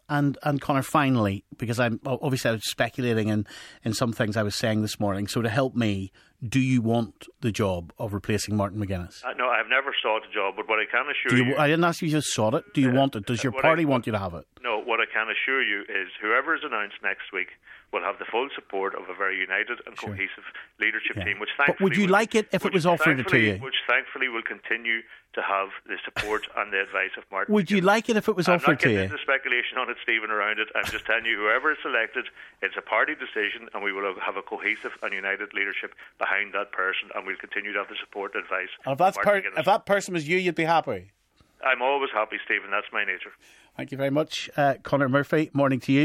And Conor, finally, because I was speculating in some things I was saying this morning, so to help me, do you want the job of replacing Martin McGuinness? No, I've never sought the job, but what I can assure you... I didn't ask you if you just sought it. Do you want it? Does your party want you to have it? No, what I can assure you is whoever is announced next week will have the full support of a very united and cohesive leadership team, which thankfully... But would you like it if it was offered to you? Which thankfully will continue to have the support and the advice of Martin. Would you like it if it was offered to you? I'm not getting into speculation on it, Stephen, around it. I'm just telling you, whoever is selected, it's a party decision, and we will have a cohesive and united leadership behind that person, and we'll continue to have the support and advice. And if that person was you, you'd be happy? I'm always happy, Stephen. That's my nature. Thank you very much, Conor Murphy. Morning to you.